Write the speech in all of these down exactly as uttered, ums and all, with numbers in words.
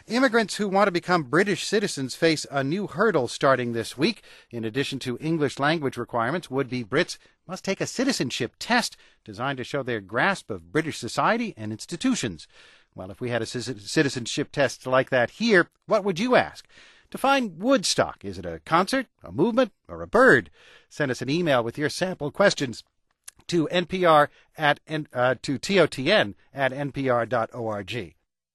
Immigrants who want to become British citizens face a new hurdle starting this week. In addition to English language requirements, would-be Brits must take a citizenship test designed to show their grasp of British society and institutions. Well, if we had a citizenship test like that here, what would you ask? Define Woodstock. Is it a concert, a movement, or a bird? Send us an email with your sample questions to npr at uh, to totn at npr dot org.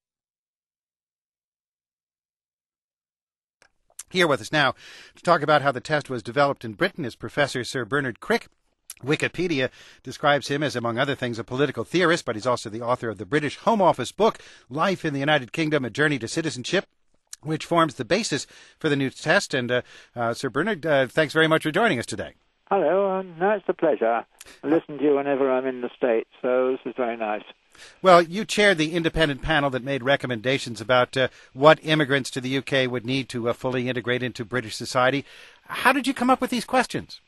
Here with us now to talk about how the test was developed in Britain is Professor Sir Bernard Crick. Wikipedia describes him as, among other things, a political theorist, but he's also the author of the British Home Office book, Life in the United Kingdom, A Journey to Citizenship, which forms the basis for the new test. And uh, uh, Sir Bernard, uh, thanks very much for joining us today. Hello, um, no, it's a pleasure. I listen to you whenever I'm in the States, so this is very nice. Well, you chaired the independent panel that made recommendations about uh, what immigrants to the U K would need to uh, fully integrate into British society. How did you come up with these questions?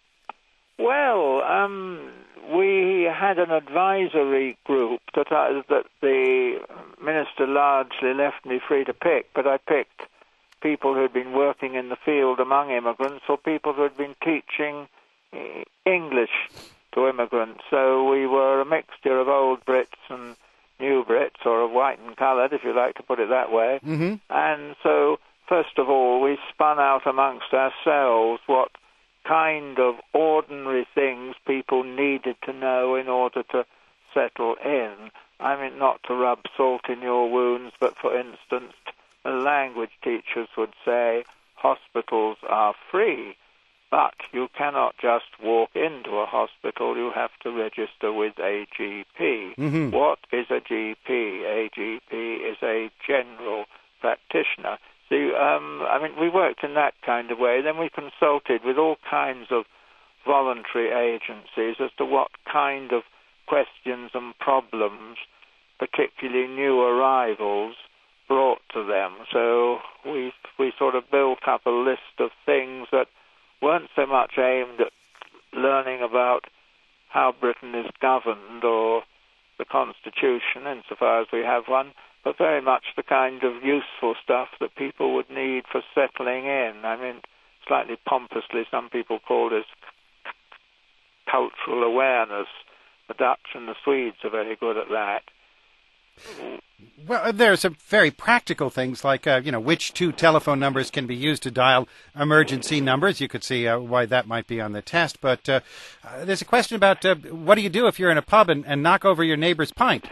Well, um, we had an advisory group that, I, that the minister largely left me free to pick, but I picked people who had been working in the field among immigrants or people who had been teaching English to immigrants. So we were a mixture of old Brits and new Brits, or of white and coloured, if you like to put it that way. Mm-hmm. And so, first of all, we spun out amongst ourselves what kind of ordinary things people needed to know in order to settle in. I mean, not to rub salt in your wounds, but for instance, language teachers would say hospitals are free, but you cannot just walk into a hospital, you have to register with a G P. Mm-hmm. What is a G P? A G P is a general practitioner. So, um, I mean, we worked in that kind of way. Then we consulted with all kinds of voluntary agencies as to what kind of questions and problems, particularly new arrivals, brought to them. So we we sort of built up a list of things that weren't so much aimed at learning about how Britain is governed or the Constitution, insofar as we have one, but very much the kind of useful stuff that people would need for settling in. I mean, slightly pompously, some people call this cultural awareness. The Dutch and the Swedes are very good at that. Well, there are some very practical things like, uh, you know, which two telephone numbers can be used to dial emergency numbers. You could see uh, why that might be on the test. But uh, uh, there's a question about uh, what do you do if you're in a pub and, and knock over your neighbor's pint?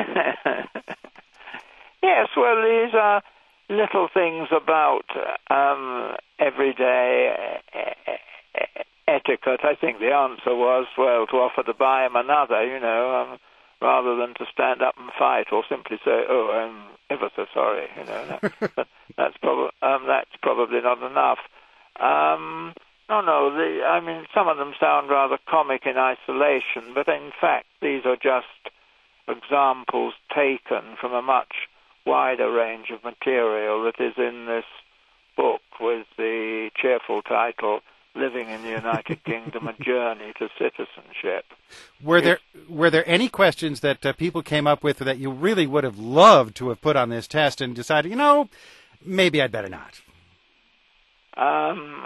Yes, well, these are little things about um, everyday etiquette. I think the answer was, well, to offer to buy him another, you know, um, rather than to stand up and fight or simply say, oh, I'm ever so sorry, you know. That, that's, prob- um, that's probably not enough. Um, no, no, the, I mean, some of them sound rather comic in isolation, but in fact these are just examples taken from a much wider range of material that is in this book with the cheerful title, Living in the United Kingdom, A Journey to Citizenship. Were there were there any questions that uh, people came up with that you really would have loved to have put on this test and decided, you know, maybe I'd better not? Um,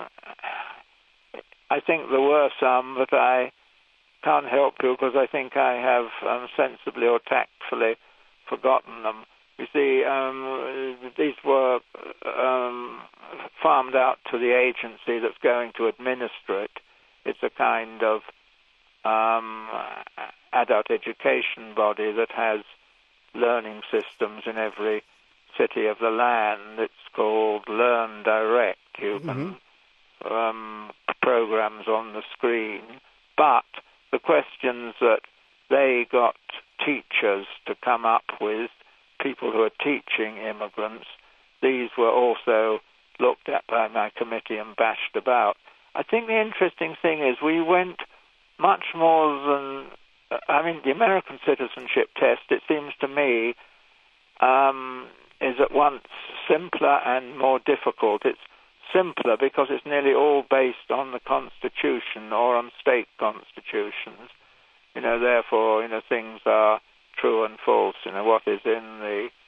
I think there were some, but I can't help you because I think I have um, sensibly or tactfully forgotten them. You see, um, these were um, farmed out to the agency that's going to administer it. It's a kind of um, adult education body that has learning systems in every city of the land. It's called Learn Direct. You can mm-hmm. um, programs on the screen, but the questions that they got teachers to come up with, people who are teaching immigrants, these were also looked at by my committee and bashed about. I think the interesting thing is we went much more than, I mean, the American citizenship test, it seems to me, um, is at once simpler and more difficult. It's simpler because it's nearly all based on the Constitution or on state constitutions. You know, therefore, you know, things are true and false, you know, what is in the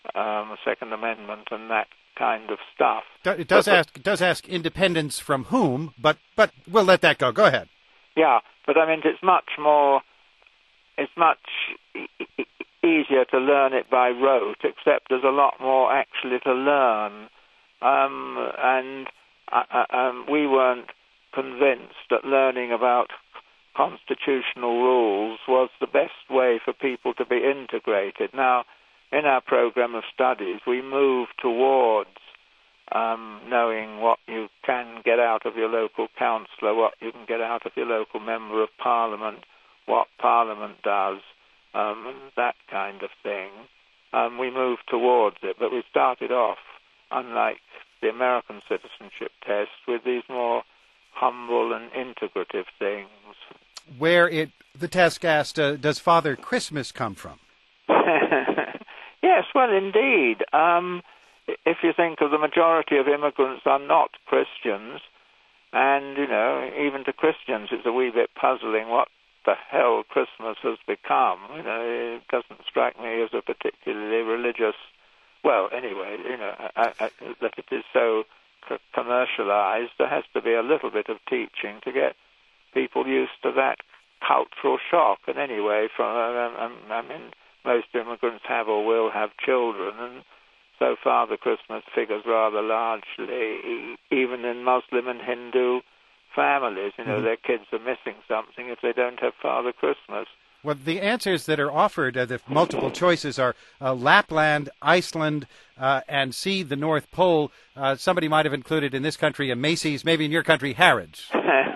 um, Second Amendment and that kind of stuff. It does but, ask it does ask independence from whom, but but we'll let that go. Go ahead. Yeah, but I mean it's much more. It's much e- easier to learn it by rote, except there's a lot more actually to learn. Um, and uh, um, we weren't convinced that learning about constitutional rules was the best way for people to be integrated. Now, in our program of studies, we move towards um, knowing what you can get out of your local councillor, what you can get out of your local member of parliament, what Parliament does, um, and that kind of thing. Um, we moved towards it, but we started off, unlike the American citizenship test, with these more humble and integrative things. Where it the test asked, uh, does Father Christmas come from? Yes, well, indeed. Um, if you think of the majority of immigrants are not Christians, and, you know, even to Christians it's a wee bit puzzling what the hell Christmas has become. You know, it doesn't strike me as a particularly religious, well, anyway, you know, I, I, that it is so c- commercialized. There has to be a little bit of teaching to get people used to that cultural shock. And anyway, from um, I mean, most immigrants have or will have children, and so far the Christmas figures rather largely, even in Muslim and Hindu families. You know, mm-hmm. their kids are missing something if they don't have Father Christmas. Well, the answers that are offered, uh, the multiple choices, are uh, Lapland, Iceland, uh, and C, the North Pole. Uh, somebody might have included in this country a Macy's, maybe in your country, Harrods.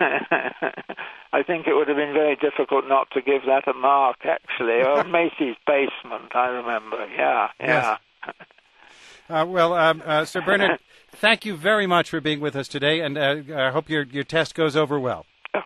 I think it would have been very difficult not to give that a mark, actually. Or Macy's basement, I remember. Yeah, yeah. Yes. Uh, well, um, uh, Sir Bernard, thank you very much for being with us today, and uh, I hope your, your test goes over well.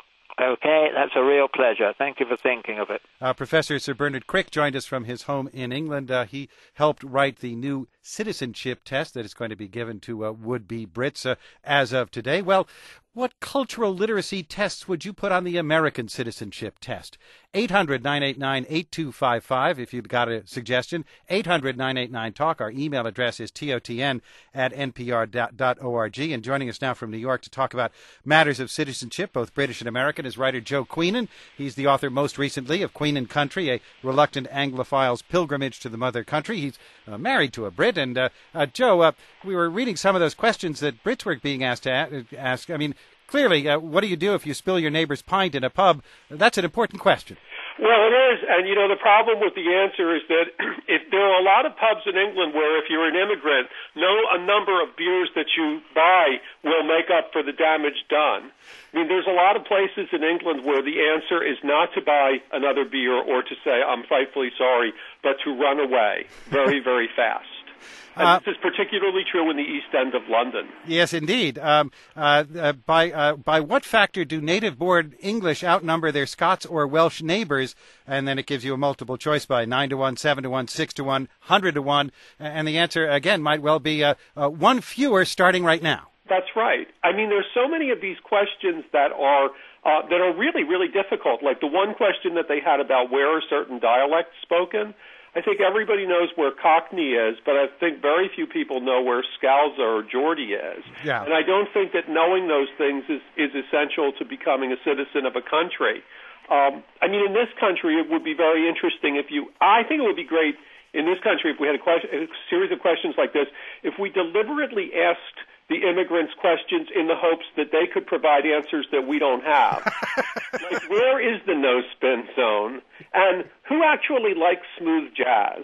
Okay, that's a real pleasure. Thank you for thinking of it. Uh, Professor Sir Bernard Crick joined us from his home in England. Uh, he helped write the new citizenship test that is going to be given to uh, would-be Brits uh, as of today. Well, what cultural literacy tests would you put on the American citizenship test? eight hundred, nine eight nine, eight two five five if you've got a suggestion. eight hundred, nine eight nine, talk. Our email address is totn at n p r dot org. And joining us now from New York to talk about matters of citizenship, both British and American, is writer Joe Queenan. He's the author most recently of Queen and Country, a reluctant Anglophile's pilgrimage to the mother country. He's uh, married to a Brit. And uh, uh, Joe, uh, we were reading some of those questions that Brits were being asked to ask. I mean, clearly, uh, what do you do if you spill your neighbor's pint in a pub? That's an important question. Well, it is, and you know the problem with the answer is that if there are a lot of pubs in England where if you're an immigrant, no a number of beers that you buy will make up for the damage done. I mean, there's a lot of places in England where the answer is not to buy another beer or to say I'm frightfully sorry, but to run away very, very fast. And uh, this is particularly true in the East End of London. Yes, indeed. Um, uh, uh, by uh, by what factor do native-born English outnumber their Scots or Welsh neighbours? And then it gives you a multiple choice by nine to one, seven to one, six to one, one hundred to one. And the answer, again, might well be uh, uh, one fewer starting right now. That's right. I mean, there's so many of these questions that are uh, that are really, really difficult. Like the one question that they had about where are certain dialects spoken. I think everybody knows where Cockney is, but I think very few people know where Scalza or Geordie is. Yeah. And I don't think that knowing those things is, is essential to becoming a citizen of a country. Um, I mean, in this country, it would be very interesting if you, I think it would be great in this country if we had a, question, a series of questions like this, if we deliberately asked the immigrants questions in the hopes that they could provide answers that we don't have. Like, where is the no-spin zone? And who actually likes smooth jazz?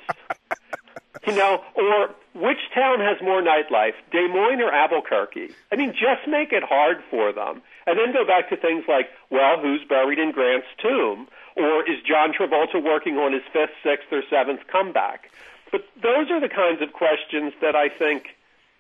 You know, or which town has more nightlife, Des Moines or Albuquerque? I mean, just make it hard for them. And then go back to things like, well, who's buried in Grant's tomb? Or is John Travolta working on his fifth, sixth, or seventh comeback? But those are the kinds of questions that I think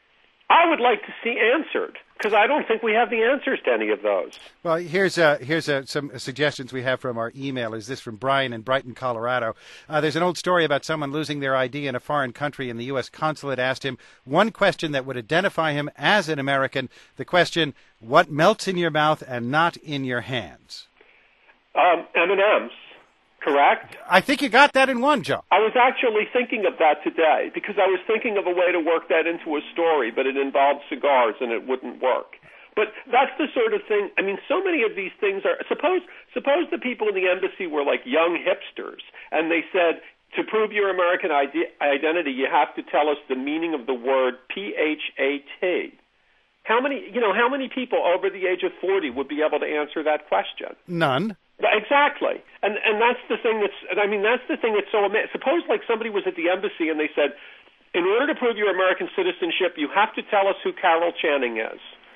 I would like to see answered, because I don't think we have the answers to any of those. Well, here's uh, here's uh, some suggestions we have from our email. Is this from Brian in Brighton, Colorado? Uh, there's an old story about someone losing their I D in a foreign country, and the U S consulate asked him one question that would identify him as an American. The question, what melts in your mouth and not in your hands? Um, M and M's. correct? I think you got that in one, Joe. I was actually thinking of that today because I was thinking of a way to work that into a story, but it involved cigars and it wouldn't work. But that's the sort of thing. I mean, so many of these things are. Suppose suppose the people in the embassy were like young hipsters, and they said, to prove your American ide- identity, you have to tell us the meaning of the word P H A T. How many, you know, how many people over the age of forty would be able to answer that question? None. Exactly, and and that's the thing that's. I mean, that's the thing that's so amazing. Suppose like somebody was at the embassy and they said, in order to prove your American citizenship, you have to tell us who Carol Channing is.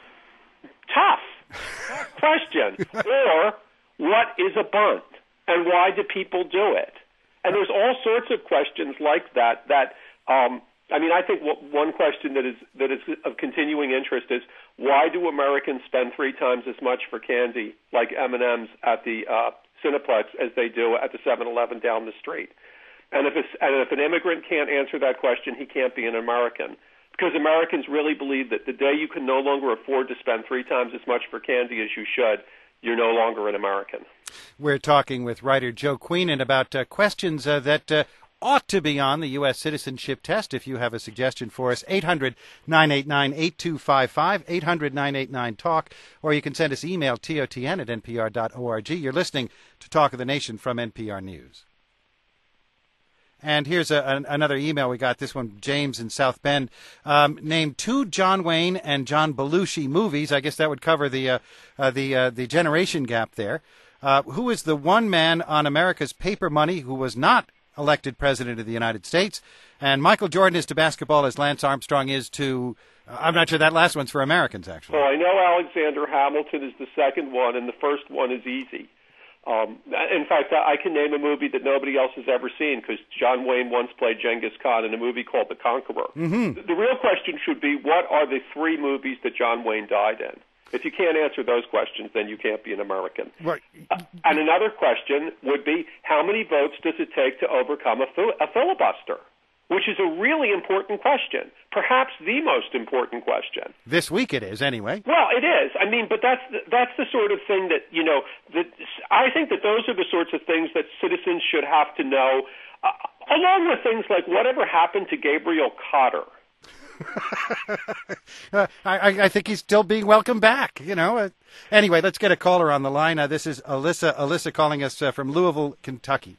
Tough question. Or, what is a bunt, and why do people do it? And there's all sorts of questions like that. That um, I mean, I think what, one question that is that is of continuing interest is, why do Americans spend three times as much for candy, like M and M's, at the uh, Cineplex as they do at the seven eleven down the street? And if it's, and if an immigrant can't answer that question, he can't be an American. Because Americans really believe that the day you can no longer afford to spend three times as much for candy as you should, you're no longer an American. We're talking with writer Joe Queenan about uh, questions uh, that uh, ought to be on the U S citizenship test. If you have a suggestion for us, eight hundred nine eight nine eight two five five, eight hundred nine eight nine talk, or you can send us email, T O T N at N P R dot org. You're listening to Talk of the Nation from N P R News. And here's a, an, another email we got, this one, James in South Bend. Um, named two John Wayne and John Belushi movies. I guess that would cover the uh, uh, the uh, the generation gap there. Uh, who is the one man on America's paper money who was not elected president of the United States? And Michael Jordan is to basketball as Lance Armstrong is to, uh, I'm not sure that last one's for Americans, actually. Well, I know Alexander Hamilton is the second one, and the first one is easy. Um, in fact, I can name a movie that nobody else has ever seen because John Wayne once played Genghis Khan in a movie called The Conqueror. Mm-hmm. The, the real question should be, what are the three movies that John Wayne died in? If you can't answer those questions, then you can't be an American. Right. Uh, and another question would be, how many votes does it take to overcome a, fil- a filibuster? Which is a really important question, perhaps the most important question. This week it is, anyway. Well, it is. I mean, but that's the, that's the sort of thing that, you know, that I think that those are the sorts of things that citizens should have to know, uh, along with things like whatever happened to Gabriel Cotter. uh, I, I think he's still being welcomed back, you know. Uh, anyway, let's get a caller on the line. Uh, this is Alyssa, Alyssa calling us uh, from Louisville, Kentucky.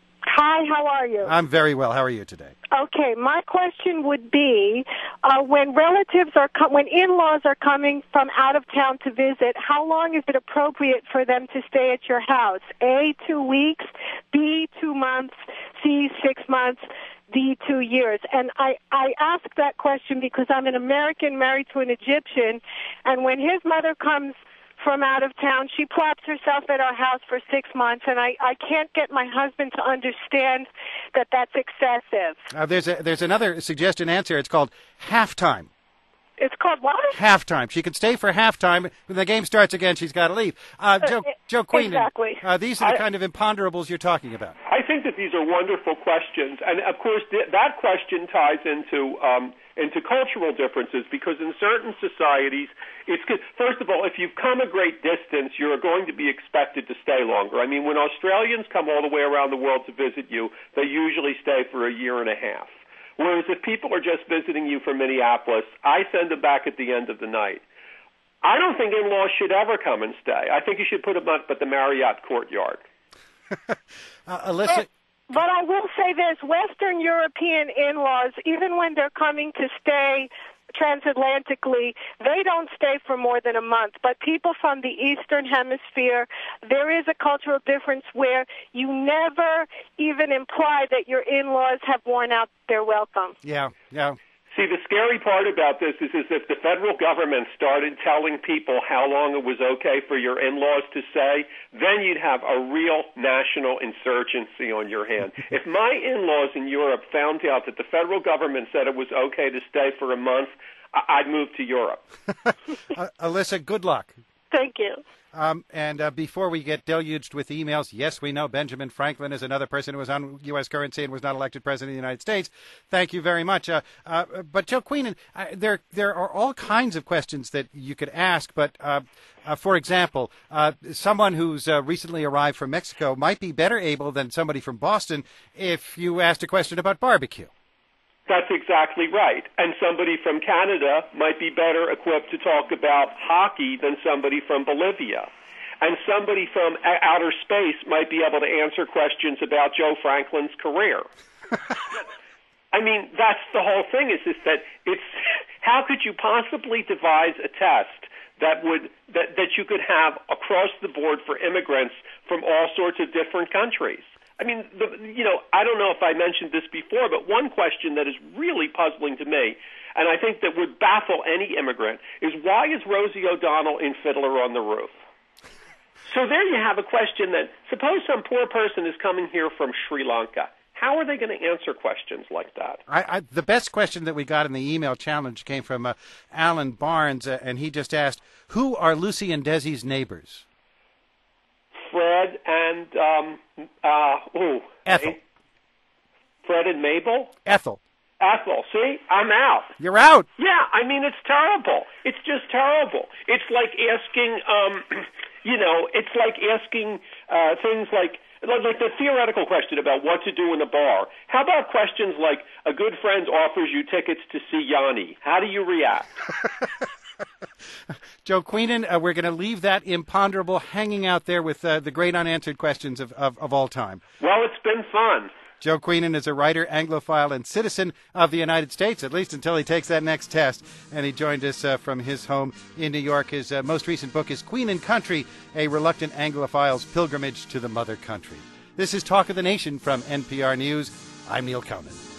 Hi, how are you? I'm very well. How are you today? Okay, my question would be, uh, when relatives are, com- when in-laws are coming from out of town to visit, how long is it appropriate for them to stay at your house? A, two weeks, B, two months, C, six months, D, two years. And I, I ask that question because I'm an American married to an Egyptian, and when his mother comes from out of town, she plops herself at our house for six months, and I, I can't get my husband to understand that that's excessive. Uh, there's a, there's another suggestion answer. It's called halftime. It's called what? Halftime. She can stay for halftime. When the game starts again, she's got to leave. Uh, Joe, uh, Joe Queenan, exactly. uh, these are the I, kind of imponderables you're talking about. I think that these are wonderful questions, and of course th- that question ties into um, into cultural differences because in certain societies, it's good. First of all, if you've come a great distance, you're going to be expected to stay longer. I mean, when Australians come all the way around the world to visit you, they usually stay for a year and a half. Whereas if people are just visiting you from Minneapolis, I send them back at the end of the night. I don't think in-laws should ever come and stay. I think you should put them up at the Marriott Courtyard. uh, Alyssa. But, but I will say this, Western European in-laws, even when they're coming to stay transatlantically, they don't stay for more than a month. But people from the Eastern Hemisphere, there is a cultural difference where you never even imply that your in-laws have worn out their welcome. Yeah, yeah. See, the scary part about this is, is if the federal government started telling people how long it was okay for your in-laws to stay, then you'd have a real national insurgency on your hand. If my in-laws in Europe found out that the federal government said it was okay to stay for a month, I- I'd move to Europe. uh, Alyssa, good luck. Thank you. Um, and uh, before we get deluged with emails, yes, we know Benjamin Franklin is another person who was on U S currency and was not elected president of the United States. Thank you very much. Uh, uh, but Joe Queenan, uh, there there are all kinds of questions that you could ask. But uh, uh, for example, uh, someone who's uh, recently arrived from Mexico might be better able than somebody from Boston if you asked a question about barbecue. That's exactly right. And somebody from Canada might be better equipped to talk about hockey than somebody from Bolivia. And somebody from outer space might be able to answer questions about Joe Franklin's career. I mean, that's the whole thing, is, is that it's, how could you possibly devise a test that would that, that you could have across the board for immigrants from all sorts of different countries? I mean, the, you know, I don't know if I mentioned this before, but one question that is really puzzling to me, and I think that would baffle any immigrant, is why is Rosie O'Donnell in Fiddler on the Roof? So there you have a question that, suppose some poor person is coming here from Sri Lanka. How are they going to answer questions like that? I, I, the best question that we got in the email challenge came from uh, Alan Barnes, uh, and he just asked, who are Lucy and Desi's neighbors? Fred and, um, uh, ooh. Ethel. Fred and Mabel? Ethel. Ethel. See? I'm out. You're out. Yeah, I mean, it's terrible. It's just terrible. It's like asking, um, you know, it's like asking uh, things like, like the theoretical question about what to do in a bar. How about questions like, a good friend offers you tickets to see Yanni? How do you react? Joe Queenan, uh, we're going to leave that imponderable hanging out there with uh, the great unanswered questions of, of, of all time. Well, it's been fun. Joe Queenan is a writer, Anglophile, and citizen of the United States, at least until he takes that next test. And he joined us uh, from his home in New York. His uh, most recent book is Queen and Country, A Reluctant Anglophile's Pilgrimage to the Mother Country. This is Talk of the Nation from N P R News. I'm Neil Kelman.